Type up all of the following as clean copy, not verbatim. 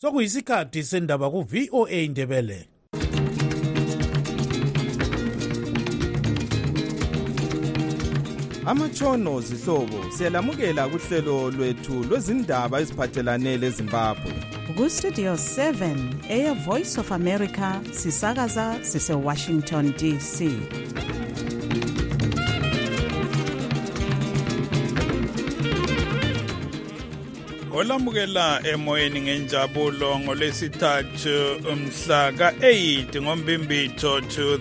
Sokuyisikhathi sendaba ku VOA Indebele. Amatshono zihlobo siyalamukela kuhlelo lwethu lwezindaba eziphathelane leZimbabwe. Ku Studio 7 Air Voice of America sisakaza sise Washington DC. Olamukela emoyeni ngenjabulo ngolesithathu umhla ka-8 ngoMbimbitho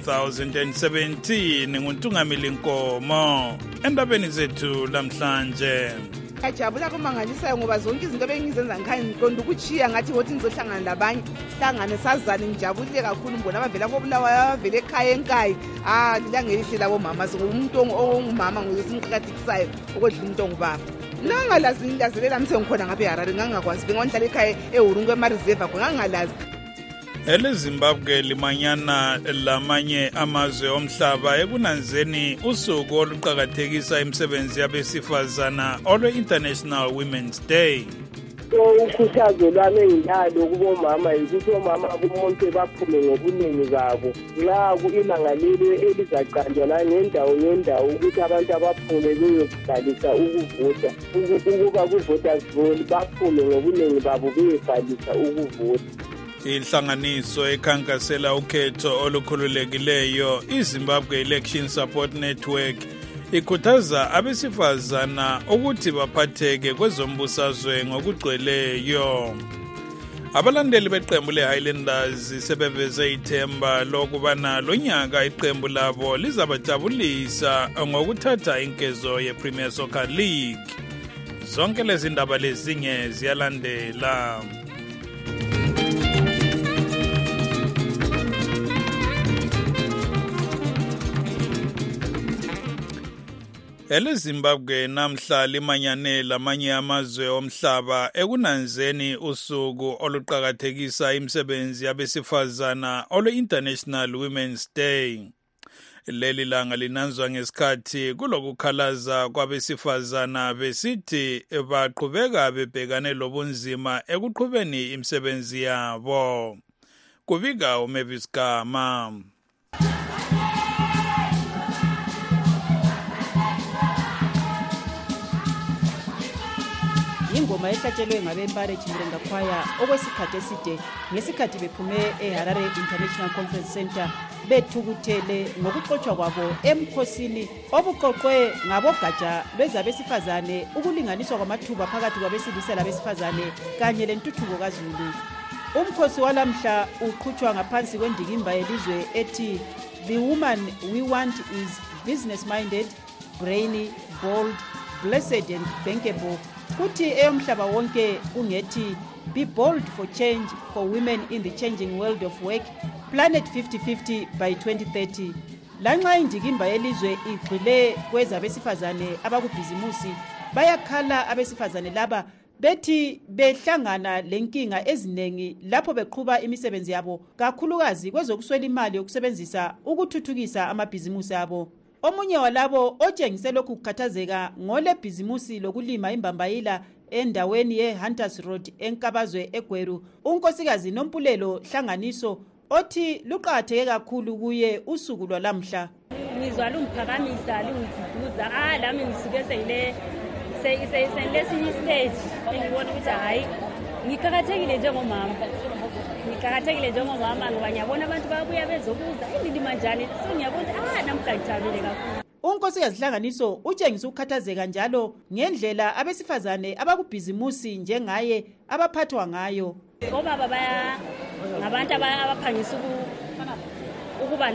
2017 nguNtungamili Nkomo endabeni zethu namhlanje. Ngiyajabula kumangalisayo ngoba zonke izinto bengizenza ngikhanya ngiqonda ukuchiya ngathi ngothi ngizohlangana labanye hlangane sazane ngijabulile kakhulu ngibona abavela kobulawayo abavela ekhaya enkayi lilangelihle labo mama umuntu ongumama ngosimqakathikisayo okwedla umuntu ongubaba. Ngangalazi ngilazelela mse ngikhona ngabe eHarare ngangakwazi bengonhlala ekhaya eHurungu emareserve ngangalazi. EleZimbabwe limanyana lamanye amazwe omhlaba ekunanzeni usuku oluqhakathekisa imisebenzi yabesifazana olwe-International Women's Day. Ukhuthazo lwami engilalo kubomama yikuthi omama kumonke baphume ngobuningi babo nxa ilanga leli elizaqanjwa la ngendawo ukuthi abantu abaphume beyobhalisa ukuvota ukuba ku-voters roll baphume ngobuningi babo beyobhalisa ukuvota. Inhlanganiso ekhankasela ukhetho olukhululekileyo iZimbabwe Election Support Network ikhuthaza abesifazana ukuthi baphatheke kwezombusazwe ngokugcweleyo. Abalandeli beqembu leHighlanders sebeveze ithemba lokubana lonyaka iqembu labo lizabajabulisa ngokuthatha inkezo yePremier Soccer League. Zonke lezi ndaba lezinye ziyalandela. EleZimbabwe namhla limanyane lamanye amazwe omhlaba ekunanzeni usuku oluqhakathekisa imisebenzi yabesifazana olwe-International Women's Day. Leli langa linanzwa ngesikhathi kulokukhalaza kwabesifazana besithi baqhubeka bebhekane lobunzima ekuqhubeni imisebenzi yabo. Kubika uMavis Gama. Ingoma ehlatshelwe ngabempare Chimrenga Choir okwesikhathi eside ngesikhathi bephume eHarare International Conference Center bethukuthele ngokuxotshwa kwabo emkhosini obuqoqwe ngabogatsha lwezabesifazane ukulinganiswa kwamathuba phakathi kwabesilisa labesifazane kanye lentuthuko kaZulu. Umkhosi walamhla uqhutshwa ngaphansi kwendikimba yelizwe ethi The woman we want is business-minded, brainy, bold, blessed and bankable. Kuthi eyomhlaba wonke ungethi be bold for change for women in the changing world of work, Planet 50-50 by 2030. Lanxa indikimba yelizwe igxile kwezabesifazane abakubhizimusi bayakhala abesifazane laba bethi behlangana lenkinga ezinengi lapho beqhuba imisebenzi yabo kakhulukazi kwezokuswela imali yokusebenzisa ukuthuthukisa amabhizimusi abo. Omunye walabo otshengise lokhu kukhathazeka ngole bhizimusi lokulima imbambayila endaweni yeHunters Road enkabazwe eGweru, unkosikazi Nompulelo Hlanganiso othi luqhatheke kakhulu kuye usuku lwalamhla. Ngizwa lungiphakamisa lungiduduza lami ngisuke seyilesinye stage engibona ukuthi hayi ngikhathekile njengomama. Ngikhathekile njengomama ngoba ngiyabona abantu babuya bezobuza indima njani so ngiyabona namhla ngijabule kakhulu. Unkosikazi Hlanganiso utshengisa ukukhathazeka njalo ngendlela abesifazane abakubhizimusi njengaye abaphathwa ngayo. Obaba ngabantu abaphangisa ukuba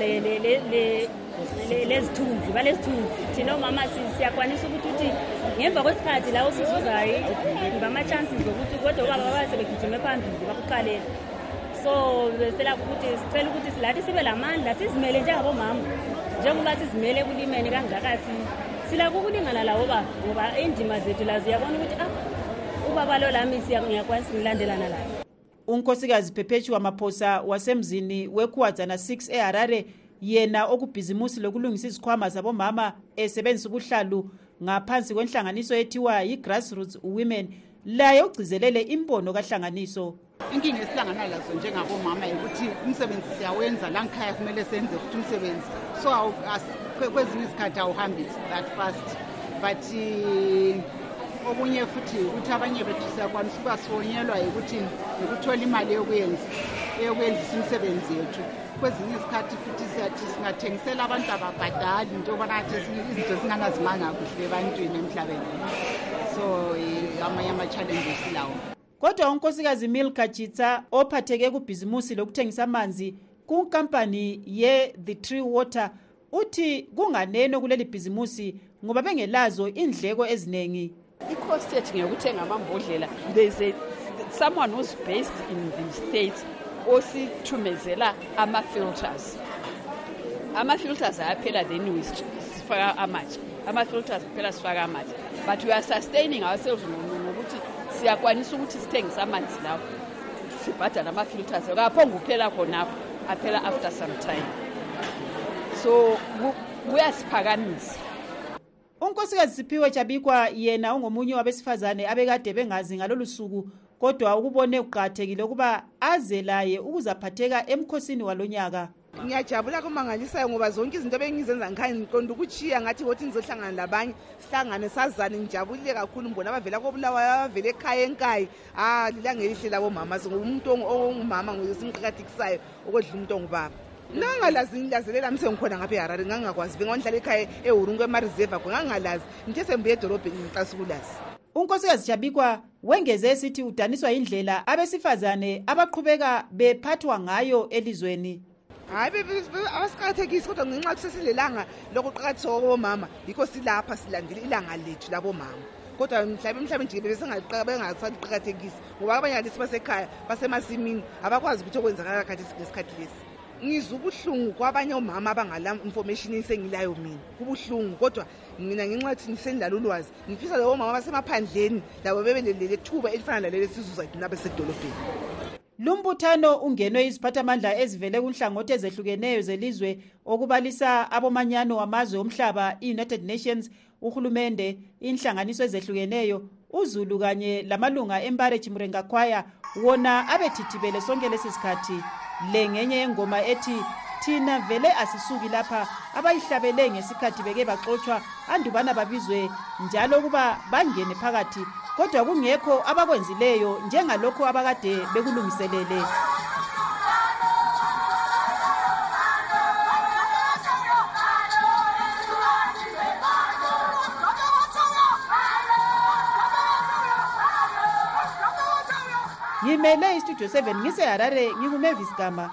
lezithunzi balezithunzi thina omama siyakwanisa ukuthi ngemva kwesikhathi la usuzayo ngama chances ukuthi kodwa obaba basebegijime phambili bakuqalela. So besela sicela ukuthi silathi sibe lamandla sizimele njengabomama njengoba sizimele kulimeni kangaka sila kukulingana lawo ngoba indima zethu lazi yabona ukuthi ubaba lo lami ngiyakwanisa ngilandelana layo. Unkosikazi Perpetua Maphosa wasemzini weKhuwadzana 6 eHarare yena okubhizimusi lokulungisa izikhwama zabomama esebenzisa ubuhlalu ngaphansi kwenhlanganiso ethiwa yiGrassroots Women laye ugcizelele imbono kaHlanganiso. Inkinga esihlangana lazo njengabomama ukuthi umsebenzi siyawenza la ngikhaya kumele senze futhi umsebenzi, so kwezinye izikhathi awuhambi that fast, but okunye futhi ukuthi abanye bethu siyakwanisa ukuba sifonyelwa ukuthi ukuthola imali yokuyenzisa imisebenzi yethu. Kwezinye izikhathi futhi siyathi singathengisela abantu ababhadali into yobana izinto zingangazimanga kuhle ebantwini emhlabeni, so amanye ama-challenges lawo. Kodwa unkosikazi Milka Chitsa ophatheke kubhizimusi lokuthengisa amanzi kunkampani ye-The Tree Water uthi kunganeno kuleli bhizimusi ngoba bengelazo indleko eziningi. I-cost yethu ngekuthenga amambodlela. There's someone who's based in the States osithumezela ama-filters. Ama-filters ayaphela then sifaka amathe. Ama-filters kuphela sifaka amathe. But we are sustaining ourselves ngokuthi siyakwanisa ukuthi sithengise amanzi lawo. Sibhadala ama-filters. Akaphonga kuphela khonapho, aphela after some time. So kuyasiphakamisa. Unkosikazi Siphiwe Jabikwa yena ungomunye wabesifazane abekade bengazi ngalolu suku, kodwa ukubone uqhathekile ukuba azelaye ukuzaphatheka emkhosini walonyaka. Ngiyajabula kumangalisayo ngoba zonke izinto bengizenza ngikhaya ngiqonda ukuchiya ngathi wothi nizohlangana labanye sihlangane sazane ngijabulile kakhulu mbona abavela koBulawayo abavela ekhaya enkayi lilangelihle labo mama ngoba umuntu ongumama ngosimqhakathekisayo okodla umuntu ongubaba. Ngangalazi ngilazelela msengikhona ngapha eHarare ngangakwazi bengonhlala ekhaya eHurungu emareserve ngangalazi ngithe sembuye edolobheni ngixasukulazi. Unkosikazi Jabikwa wengeze esithi udaniswa indlela abesifazane abaqhubeka bephathwa ngayo elizweni. Hayi abasiqakathekisi kodwa ngenxa kusesilelanga lokuqakathisa kwabomama yikho silapha silandile ilanga lethu labomama. Kodwa mhlawumbe nje bengasaqakathekisi ngoba abanye lesi basekhaya basemasimini abakwazi ukuthi okwenzakala ngesikhathi lesi. Ngizwa ubuhlungu kwabanye omama abangala information engisengilayo mina. Kubuhlungu kodwa mina ngenxa ukuthi ngisendlala ulwazi ngifisa labo mama basemaphandleni labo bebelele thuba elifana laleli sizuza thina besedolobheni. Lumbuthano ungenwe iziphathamandla ezivele kunhlangothi ezehlukeneyo zelizwe okubalisa abomanyano wamazwe omhlaba, i-United Nations, uhulumende, inhlanganiso ezehlukeneyo, uZulu kanye lamalunga eMbare Chimurenga Choir wona abethithibele sonke lesisikhathi. Le ngenye yengoma ethi thina vele asisuki lapha abayihlabele ngesikhathi beke baxoxwa andubana babizwe njalo kuba bangene phakathi kodwa kungekho abakwenzileyo njengalokho abakade bekulungiselele. Ngimele iStudio 7 ngiseHarare nginguMavis Gama.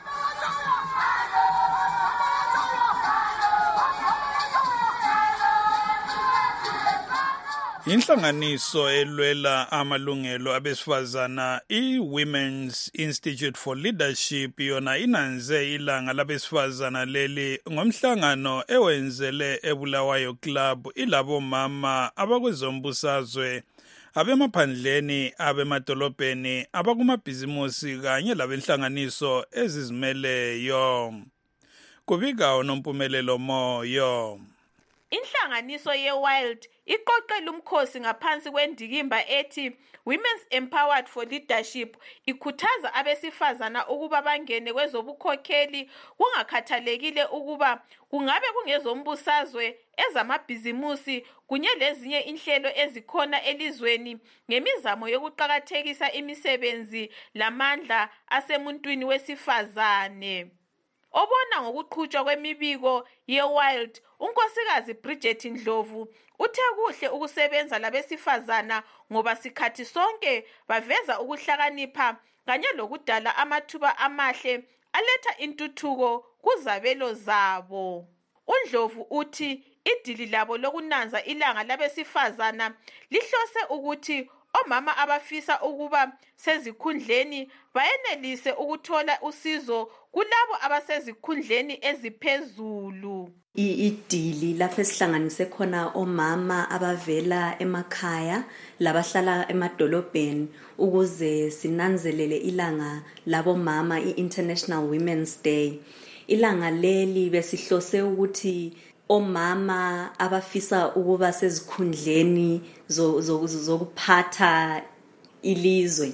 Inhlanganiso elwela amalungelo abesifazana i-Women's Institute for Leadership yona inanze ilanga labesifazana leli ngomhlangano ewenzele eBulawayo Club ilabo mama abakwezombusazwe abemaphandleni abemadolobheni abakumabhizimusi kanye labenhlanganiso ezizimeleyo. Kubika uNompumelelo Moyo. Inhlanganiso ye-Wild iqoqela umkhosi ngaphansi kwendikimba ethi Women's Empowered for Leadership ikhuthaza abesifazana ukuba bangene kwezobukhokheli kungakhathalekile ukuba kungabe kungezombusazwe ezamabhizimusi kunye lezinye inhlelo ezikhona elizweni ngemizamo yokuqakathekisa imisebenzi lamandla asemuntwini wesifazane. Obona ngokuqhutshwa kwemibiko ye-Wild, unkosikazi Bridget Ndlovu uthe kuhle ukusebenza labesifazana ngoba sikhathi sonke baveza ukuhlakanipha kanye lokudala amathuba amahle aletha intuthuko kuzabelo zabo. uNdlovu uthi idili labo lokunanza ilanga labesifazana lihlose ukuthi omama abafisa ukuba sezikhundleni bayenelise ukuthola usizo kulabo abasezikhundleni eziphezulu. Idili lapho esihlanganise khona omama abavela emakhaya labahlala emadolobheni ukuze sinanzelele ilanga labo mama i-International Women's Day. Ilanga leli besihlose ukuthi omama abafisa ukuba sezikhundleni zokuphatha ilizwe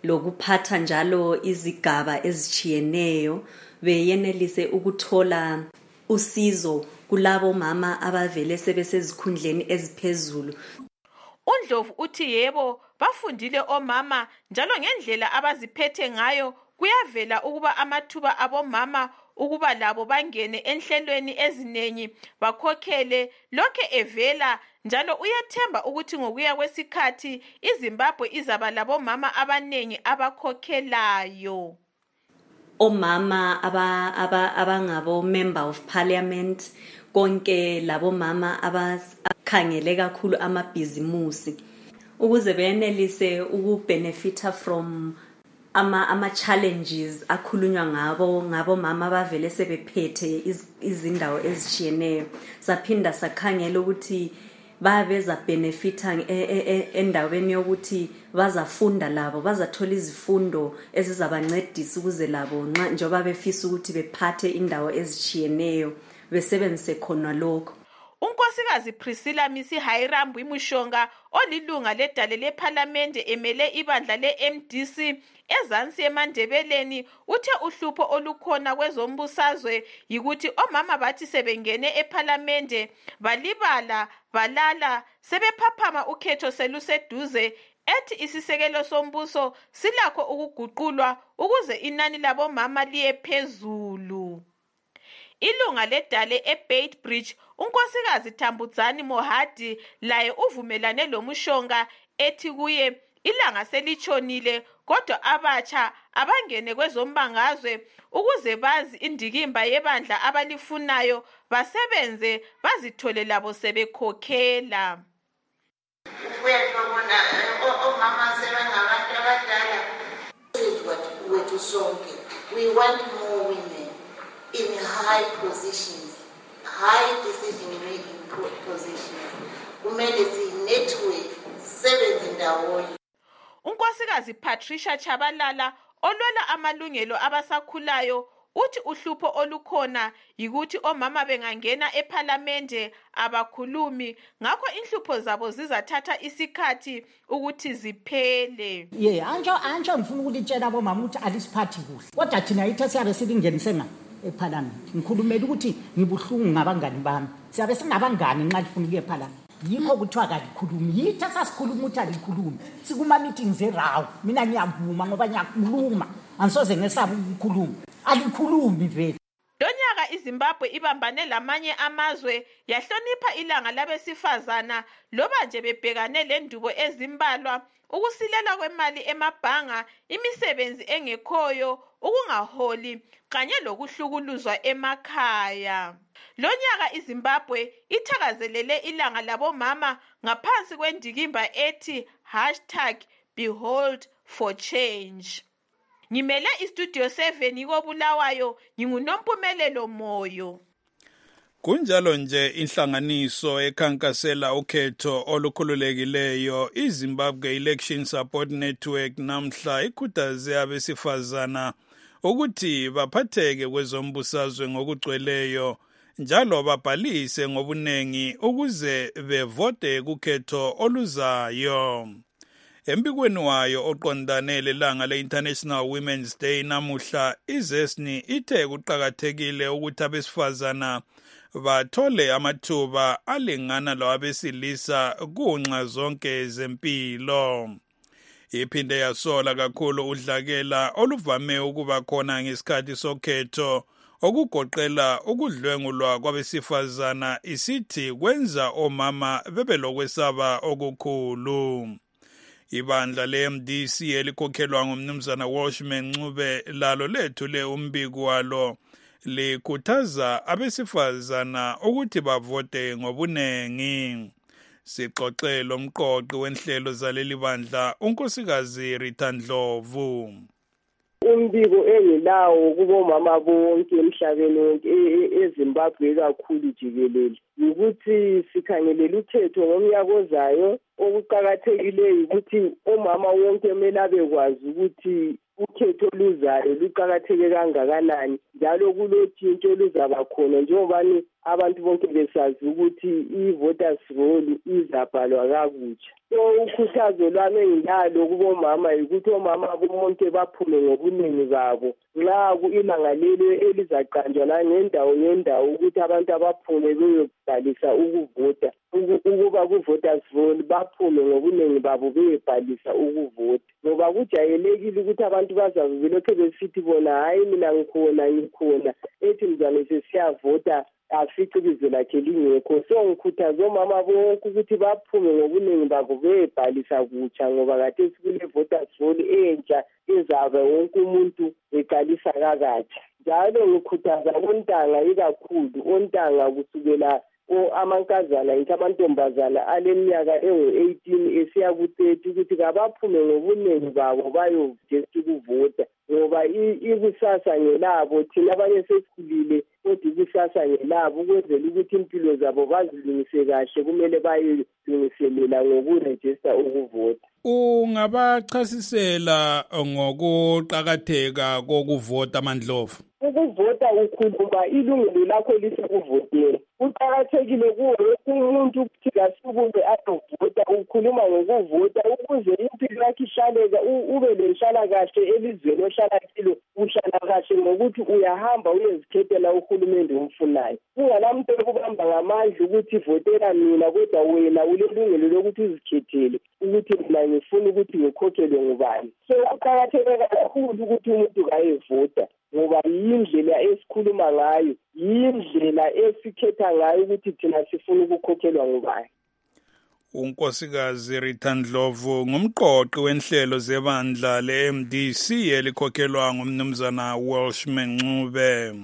lokuphatha njalo izigaba ezichiyeneyo beyenelise ukuthola usizo kulabo mama abavele sebesezikhundleni eziphezulu. uNdlovu uthi yebo bafundile omama njalo ngendlela abaziphethe ngayo kuyavela ukuba amathuba abomama ukuba labo bangene enhlelweni ezinengi bakhokhele lokhe evela njalo uyathemba ukuthi ngokuya kwesikhathi iZimbabwe izaba labo mama abanengi abakhokhelayo. Omama abangabo member of parliament konke labo mama abakhangele kakhulu amabhizimusi ukuze benelise ukubenefita from ama challenges akhulunywa ngabo mama bavele sebephethe izindawo ezichiyeneyo. Saphinda sakhangela ukuthi babeza benefita endaweni yokuthi bazafunda labo bazathola izifundo ezizabancedisa ukuze labo njengoba befisa ukuthi bephathe indawo ezichiyeneyo besebenzise khona lokho. uNkosikazi Priscilla Misi Hairambu Imushonga olilunga ledale leParliament emele ibandla leMDC ezansi eMandebeleni uthe uhlupho olukhona kwezombusazwe yikuthi omama bathi sebengene eParliament balibala balala sebephaphama ukhetho seluseduze ethi isisekelo sombuso silakho ukuguqulwa ukuze inani labo mama liye phezulu. Ilunga ledale eBeitbridge uNkosikazi Tambudzani Mohadi laye uvumelane loMushonga ethi kuye ilanga selitshonile kodwa abatsha abangene kwezombangazwe ukuze bazi indikimba yebandla abalifunayo basebenze bazithole labo sebekhokhela. Uyabona omama sebengabantu abadala wethu sonke we want more women in high positions, high decision-making positions. Kumele si-network, sebenze ndawonye. uNkosikazi Patricia Chabalala olwela amalungelo abasakhulayo uthi uhlupho olukhona yikuthi omama bengangena eParliament abakhulumi ngakho inhlupho zabo zizathatha isikhathi ukuthi ziphele. Anjo ngifuna ukulitshela abomama ukuthi alisiphathi kuhle. Kodwa thina yithe siyabe silingenise nga eParliament. Ngikhulumela ukuthi ngibuhlungu ngabangani bami. Siyabe singabangani nxa lifuna ukuye eParliament. Yikho kuthiwa kalikhulumi. Yithe sasikhuluma ukuthi alikhulumi. Sikuma meetings erawo. Mina ngiyavuma ngoba ngiyakhuluma. Angisoze ngesaba ukukhuluma. Alikhulumi vele. Lonyaka iZimbabwe ibambane lamanye amazwe yahlonipha ilanga labesifazana loba nje bebhekane lendubo ezimbalwa ukusilela kwemali emabhanga imisebenzi engekhoyo ukungaholi kanye lokuhlukuluzwa emakhaya. Lonyaka iZimbabwe ithakazelele ilanga labomama ngaphansi kwendikimba ethi #BeholdForChange. Ngimele iStudio 7 ikobulawayo nginguNompumelelo Moyo. Kunjalo nje inhlanganiso ekhankasela ukhetho olukhululekileyo iZimbabwe Election Support Network namhla ikhuthaze abesifazana ukuthi baphatheke kwezombusazwe ngokugcweleyo njalo babhalise ngobunengi ukuze bevote kukhetho oluzayo. Embikweni wayo oqondane lelanga le-International Women's Day namuhla iZesni ithe kuqakathekile ukuthi abesifazana bathole amathuba alingana lawabesilisa kunxa zonke zempilo. Iphinde yasola kakhulu udlakela oluvame ukuba khona ngesikhathi sokhetho okugoqela ukudlwengulwa kwabesifazana isithi kwenza omama bebelokwesaba okukhulu. Ibandla le-MDC elikhokhelwa ngumnumzana Washman Ncube lalo lethule umbiko walo likhuthaza abesifazana ukuthi bavote ngobunengi. Sixoxe lomqoqi wenhlelo zaleli bandla uNkosikazi Rita Ndlovu. Umbiko engilawo kubomama bonke emhlabeni wonke eZimbabwe kakhulu jikelele ukuthi sikhangelela ukhetho ngomnyaka ozayo okuqhakathekileyo ukuthi omama wonke kumele abekwazi ukuthi ukhetho luzayo luqhakatheke kangakanani njalo kulotshintsho luzaba khona njengobani abantu bonke besazi ukuthi i-voters roll izabhalwa kakutsha. So ukhuthazo lwami engilalo kubomama ukuthi omama bonke baphume ngobuningi babo nxa ilanga leli elizaqanjwa la ngendawo ukuthi abantu abaphume beyobhalisa ukuvota ukuba ku-voters roll baphume ngobuningi babo beyobhalisa ukuvota ngoba kujayelekile ukuthi abantu bazabe belokhe besithi bona hayi mina ngikhona ethi mzane sesiyavota afice ibizo lakhe lingekho. So ngikhuthaza omama bonke ukuthi baphume ngobuningi babo beyobhalisa kutsha ngoba kade sikule voters roll entsha ezabe wonke umuntu eqalisa kakatsha. Njalo ngikhuthaza ontanga ikakhulu ontanga kusukela amankazana amantombazana aleminyaka engu-18 esiya ku-30 ukuthi kabaphume ngobuningi babo bayovesta ukuvota ngoba ikusasa ngelabo thina abanye sesikhulile kodwa ikusasa ngelabo ukwenzela ukuthi impilo zabo bazilungise kahle kumele bayilungiselela ngokurejista ukuvota. Ungabachasisela ngokuqakatheka kokuvota Mandlovu? Ukuvota ukhuluma ilungelo lakho lisekuvoteni. Kuqakathekile kuwo wonke umuntu ukuthi kasukume ayovota. Ukhuluma ngokuvota ukuze impilo yakhe ihlaleka ube lenhlalakahle elizweni ohlala kilo uhlala kahle ngokuthi uyahamba uyezikhethela uhulumende omfunayo. Ungalamuntu okubamba ngamandla ukuthi votela mina kodwa wena ulelungelo lokuthi uzikhethele ukuthi mina ngifuna ukuthi ngikhokhelwe ngubani. So kuqakatheke kakhulu ukuthi umuntu kayevota ngoba yindlela esikhuluma ngayo, yindlela esikhetha ngayo ukuthi thina sifuna ukukhokhelwa ngubani. uNkosikazi Rita Ndlovu ngumqoqi wenhlelo zebandla le-MDC elikhokhelwa ngumnumzana Welshman Ncube.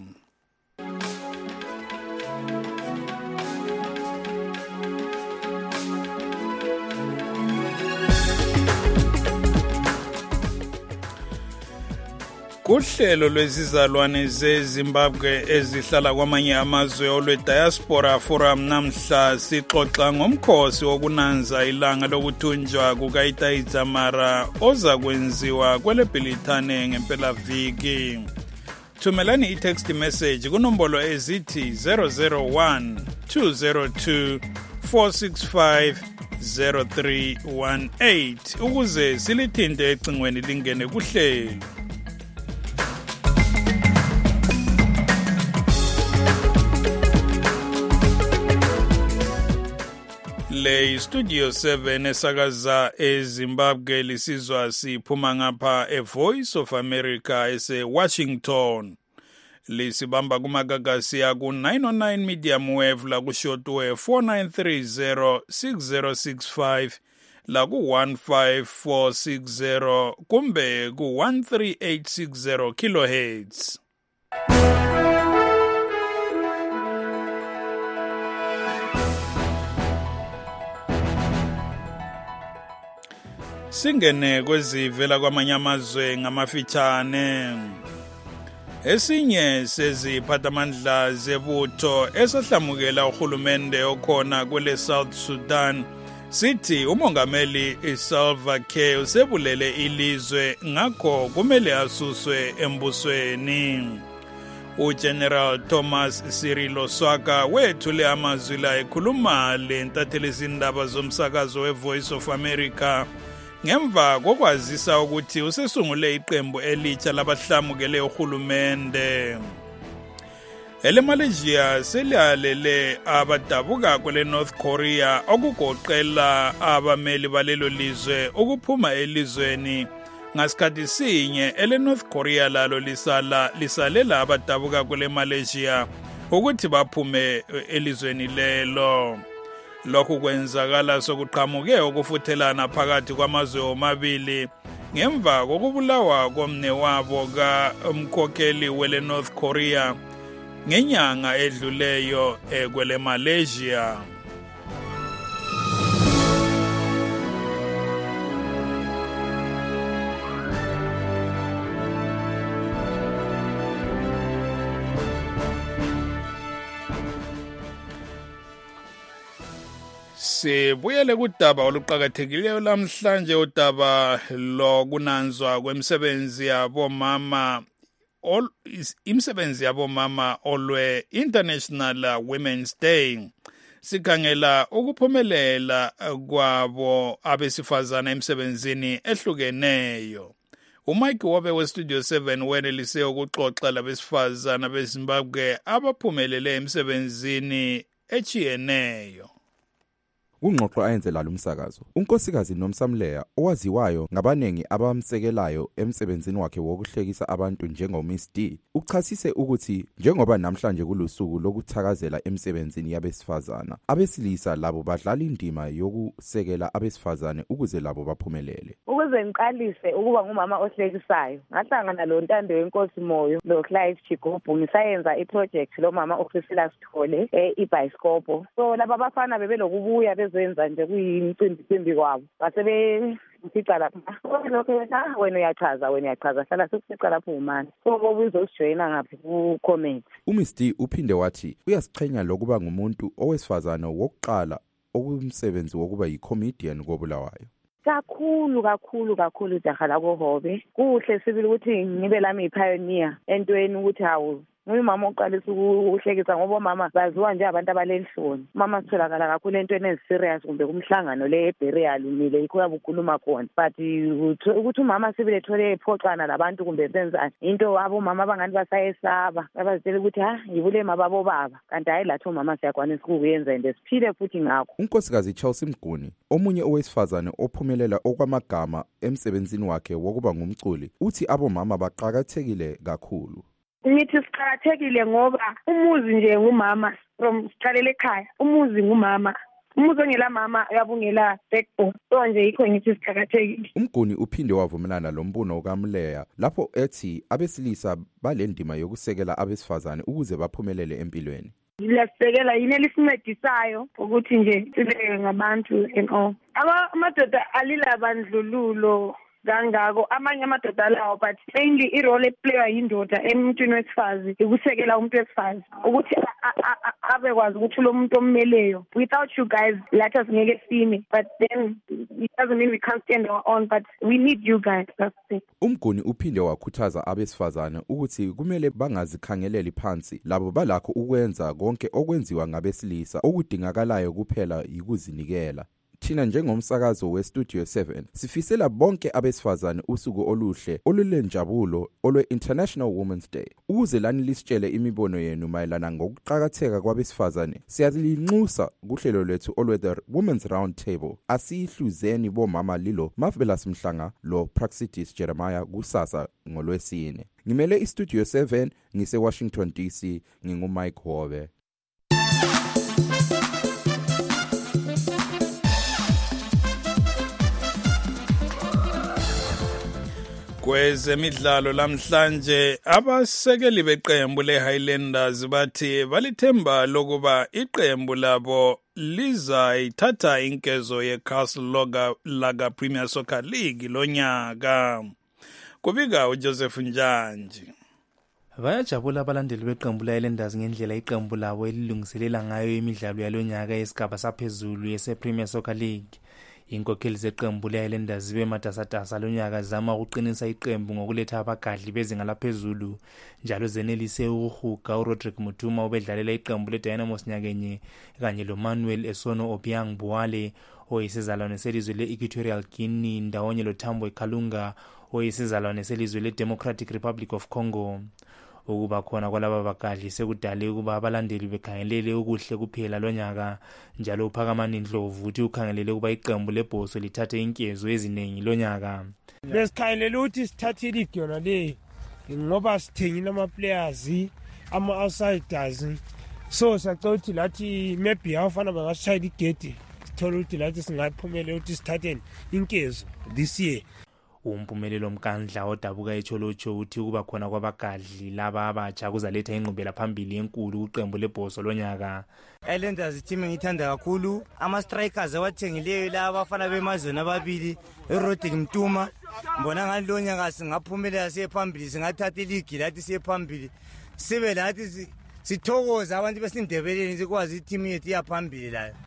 Kuhlelo lwezizalwane zeZimbabwe ezihlala kwamanye amazwe olwe-Diaspora Forum namhla sixoxa ngomkhosi wokunanza ilanga lokuthunjwa kukaItai Dzamara oza kwenziwa kweleBhilithane ngempelaviki. Thumelani i-text message kunombolo ezithi 001 202 465 0318 ukuze silithinte ecingweni lingene kuhlelo. Le Studio 7 esakaza eZimbabwe lisizwa siphuma ngapha eVoice of America ese-Washington. Lisibamba kumagagasi ya ku-909 medium wave la ku-shortwave 4930 6065 la ku-15460 kumbe ku-13860 kilohertz. Singene kwezivela kwamanye amazwe ngamafitshane. Esinye seziphathamandla zebutho esahlamukela uhulumende okhona kwele South Sudan sithi umongameli Salva Kiir usebulele ilizwe ngakho kumele asuswe embusweni. uGeneral Thomas Sirilo Swaka wethule amazwi la ekhuluma lentathelezindaba zomsakazo weVoice of America ngemva kokwazisa ukuthi usesungule iqembu elitsha labahlamukele uhulumende. EMalaysia selihalele abadabuka kwele North Korea okugoqela abameli balelo lizwe ukuphuma elizweni ngasikhathi sinye North Korea lalo lisalela abadabuka kwele Malaysia ukuthi baphume elizweni lelo. Lokhu kwenzakala sokuqhamuke ukufuthelana phakathi kwamazwe omabili ngemva kokubulawa komnewabo kaumkhokheli wele North Korea ngenyanga edluleyo kwele Malaysia. Sibuyele kudaba oluqhakathekileyo lamhlanje udaba lokunanzwa kwemisebenzi yabomama imsebenzi yabomama olwe International Women's Day. Sikhangela ukuphumelela kwabo abesifazana emsebenzini ehlukeneyo. uMike Wobe weStudio 7 wenelise ukuxoxa labesifazana beZimbabwe abaphumelele emsebenzini echiyeneyo. Ungxoxo ayenzela lumsakazo. Unkosikazi Nomsamleya owaziwayo ngabanengi abamsekelayo emsebenzini wakhe wokuhlekisa abantu njengoMiss D, uchasise ukuthi njengoba namhlanje kulusuku lokuthakazela emsebenzini yabesifazana, abesilisa labo badlala indima yokusekela abesifazane ukuze labo baphumelele. Ukuze ngiqalise ukuba ngumama ohlekisayo, ngahlangana lo Ntando yenkosi Moyo lo Clive Chigubhu ngisayenza iproject lo mama uPriscilla Sithole iBioscope. So laba bafana bebelokubuya zenza nje kuyimcimbi kwabo base ngifica lapha lokho wena uyachaza hlala sikufica lapho umani so bobuzosijoyina ngaphi ku comment. uMiss D uphinde wathi uyasichenya lokuba ngumuntu owesifazana wokuqala okumsebenzi wokuba yicomedian koBulawayo. Kakhulu jaha lako Hobe kuhle sibili ukuthi ngibe lami ipioneer entweni ukuthi hawu ngumama oqalisa ukuhlekisa ngoba mama baziwa nje abantu abalelihloni. Mama sitholakala kakhulu entweni eziserious kumbe kumhlangano le eburial umile yikho yabukhuluma khona but ukuthi umama sibile ethole ephoxana labantu kumbe senzani into abomama abangani basayesaba abazitshela ukuthi yibulema babo baba kanti hayi lathi umama siyakwanisa ukuyenza ende siphile futhi ngakho. Unkosikazi Chelsea Mguni omunye owesifazane ophumelela okwamagama emsebenzini wakhe wokuba ngumculi uthi abomama baqhakathekile kakhulu. Ngithi siqhakathekile ngoba umuzi nje ngumama from siqalela ekhaya umuzi ngumama umuzi ongela mama uyabungela backbone so nje yikho ngithi siqhakathekile. Umguni uphinde wavumelana lombuno kaMleya lapho ethi abesilisa balendima yokusekela abesifazane ukuze baphumelele empilweni. Lasisekela yini elisincedisayo ukuthi nje sibe ngabantu amadoda alilabandlululo kangako amanye amadoda lawo but mainly irole eplaywa yindoda emuntwini wesifazi ukusekela umuntu wesifazi ukuthi abekwazi ukuthi lo muntu ommeleyo without you guys lathi asingeke sime but then it doesn't mean we can't stand our own but we need you guys. That's it. Umguni uphinde wakhuthaza abesifazane ukuthi kumele bangazikhangeleli phansi labo balakho ukwenza konke okwenziwa ngabesilisa okudingakalayo kuphela yikuzinikela. Thina njengomsakazo weStudio 7 sifisela bonke abesifazane usuku oluhle olulenjabulo olwe International Women's Day. Ukuze lani lisitshele imibono yenu mayelana ngokuqhakatheka kwabesifazane, siyalinxusa kuhlelo lethu olwe The Women's Round Table. Asihluzeni bomama lilo Marvelous Mhlanga lo Praxidis Jeremiah kusasa ngolwesine. Ngimele iStudio 7 ngise Washington DC nginguMike Hobe. Kwezemidlalo lamhlanje abasekeli beqembu leHighlanders bathi balithemba lokuba iqembu labo lizayithatha inkezo yeCastle Lager Premier Soccer League lonyaka. Kubika uJoseph Njanji. Bayajabula abalandeli beqembu leHighlanders ngendlela iqembu labo elilungiselela ngayo imidlalo yalonyaka yesigaba saphezulu yePremier Soccer League. Inkokheli zeqembu leHighlanders zibe matasatasa lonyaka zama ukuqinisa iqembu ngokuletha abagadli bezinga laphezulu njalo zenelise ukuhuga uRodrick Mutuma obedlalela iqembu leDynamos nyakenye kanye loManuel Esono Obiang Buwale oyisizalwane selizwe leEquatorial Guinea ndawonye loTambo Ikalunga oyisizalwane selizwe leDemocratic Republic of Congo. Ukuba khona kwalaba bagadli sekudale ukuba abalandeli bekhangelele ukuhle kuphela lonyaka njalo uPhakamani Ndlovu uthi ukhangelele ukuba iqembu lebhoso lithathe inkezo eziningi lonyaka. Besikhangelele ukuthi sithathe iligi yona le ngoba sithengile ama-players ama-outsiders so sacela ukuthi lathi maybe awufana bangasishayela igedi sithole ukuthi lathi singaphumele ukuthi sithathe inkezo this year. Umphumelelo omkandla odabuka eCholocho uthi kuba khona kwabagadli laba abatsha kuzaletha ingqubela phambili enkulu kuqembu lebhoso lonyaka. Highlanders team ngithanda kakhulu ama strikers awathengileyo laba abafana bemazweni ababili eRodrick Mtuma mbona ngani lonyaka singaphumelela siye phambili singathatha iligi lathi siye phambili sibe lathi sithokoza abantu besindebeleni sikwazi team yethu yaphambili la.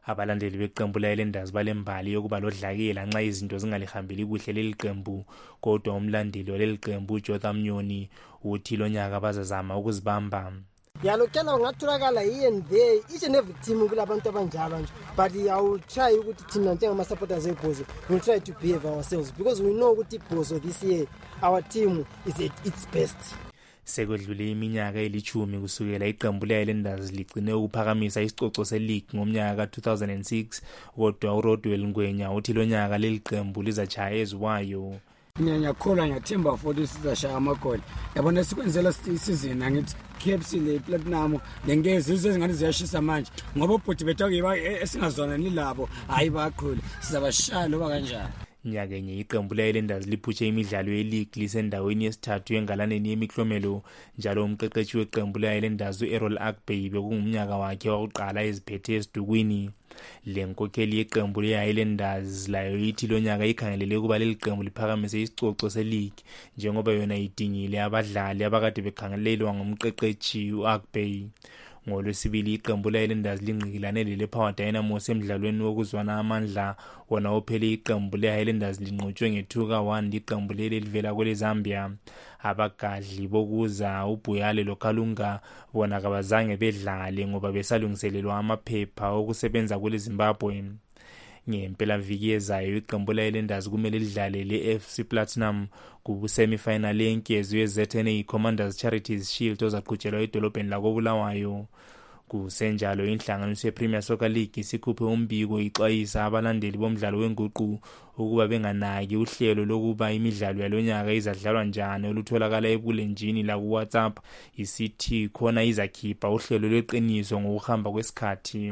Abalandeli beqembu le-Highlanders balembali yokuba lodlakela nxa izinto zingalihambeli kuhle leli qembu, kodwa umlandeli waleli qembu uJotham Nyoni uthi lo nyaka bazazama ukuzibamba. Ngiyalokela ngatholakala here and there each and every team kulabantu abanjalo nje, but I will try ukuthi thina njengama supporters eBhozo we try to behave ourselves because we know ukuthi iBhozo this year our team is at its best. Sekwedlule iminyaka elithumi kusukela iqembu le-Highlanders ligcine ukuphakamisa isicoco se-league ngomnyaka ka-2006, kodwa uRodwell Ngwenya uthi lo nyaka leli qembu lizachaya eziwayo. Ngiyakholwa ngiyathemba futhi sizashaya amagoli. Yabona sikwenzela isizini angithi KFC le Platinum lengeze izingane ziyashisa manje ngoba ubhuti bethu akiba esingazona nilabo hayi bakhulu sizabashaya loba kanjani. Nyakenye iqembu le-Highlanders liphushe imidlalo ye-league lisendaweni yesithathu engalaneni yemiklomelo, njalo umqeqeshi weqembu le-Highlanders u-Errol Akbey bekungumnyaka wakhe wokuqala eziphethe esidukwini. Le nkokheli yeqembu le-Highlanders layo ithi lo nyaka ikhangelele ukuba leli qembu liphakamise isicoco se-league njengoba yona idingile abadlali abakade bekhangelelwa ngumqeqeshi u-Akbey. NgoLwesibili iqembu le-Highlanders linqikilane le-Power Dynamos emidlalweni wokuzwana amandla, wona ophele iqembu le-Highlanders linqotshwe nge-2-1 liqembu leli livela kwele-Zambia. Abagadli bokuza uBuyale loKhalunga bona kabazange bedlale ngoba besalungiselelwa amaphepha okusebenza kule-Zimbabwe. Ngempela viki ezayo iqembu le-Highlanders kumele lidlale le-FC Platinum ku-semi-final yenkezo ye-ZNA Commanders Charities Shield ozaqhutshelwa edolobheni lakoBulawayo. Kusenjalo inhlanganiso ye-Premier Soccer League isikhuphe umbiko ixwayisa abalandeli bomdlalo wenguqu ukuba benganaki uhlelo lokuba imidlalo yalonyaka izadlalwa njani olutholakala ebulenjini la ku-WhatsApp, isithi khona izakhipha uhlelo lweqiniso ngokuhamba kwesikhathi.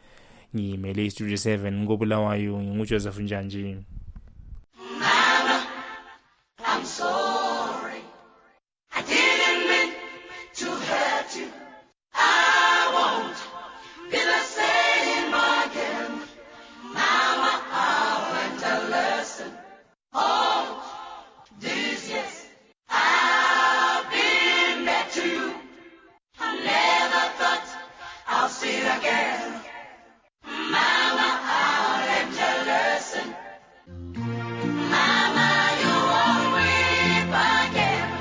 Ngimele iStudio 7 ngoBulawayo nginguJoseph Njanji. Mama, I'm sorry. I didn't mean to hurt you. I won't be the same again. Mama, I learned a lesson. All these years I've been back to you. I never thought I'll see it again. Mama, I learned a lesson. Mama, you won't weep again.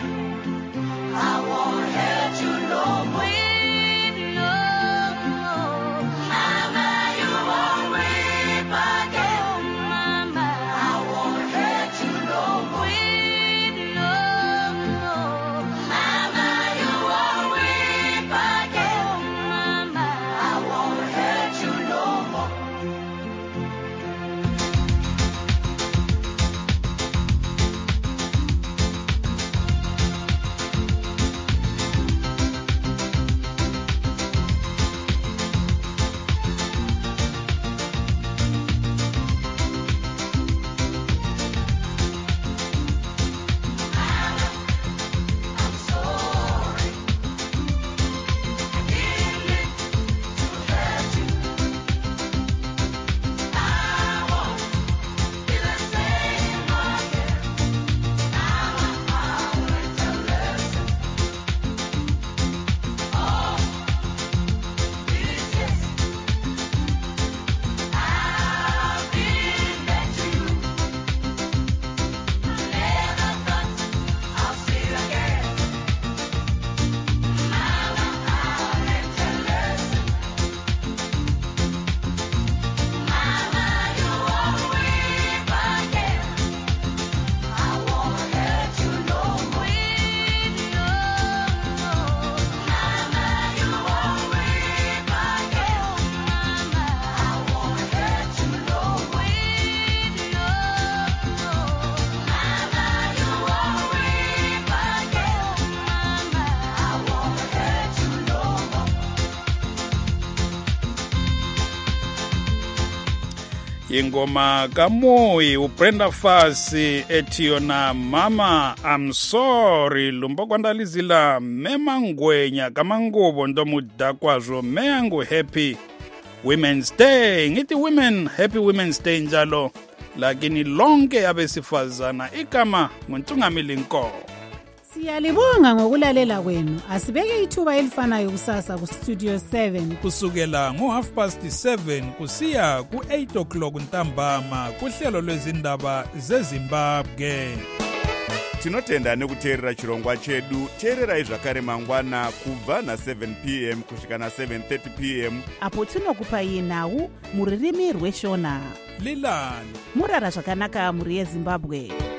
I won't hurt you no more. Mama, you won't weep again. Mama, I won't hurt you no more. Mama, you won't weep again. Mama, I won't hurt you no more. ingoma kaMoyi uBrenda Fassie ethi yona Mama I'm sorry lumba kwandalizila Mema Ngwenya kamangubo ndomuda kwazo meyangu happy Women's Day ngithi women happy Women's Day njalo lakini lonke abesifazana ikama nguntungamili Nkomo. Siyalibonga ngokulalela kwenu. Asibeke ithuba elifanayo kusasa ku Studio 7 kusukela ngo7:30 kusiya ku8 ntambama kuhlelo lwezindaba zeZimbabwe. Tinotenda nekuteerera chirongwa chedu. Teererai zvakare mangwana kubva na7 p.m. kusvika na7:30 p.m. apo tinokupai nhau muririmi rweshona. Lilani murara zvakanaka muri yeZimbabwe.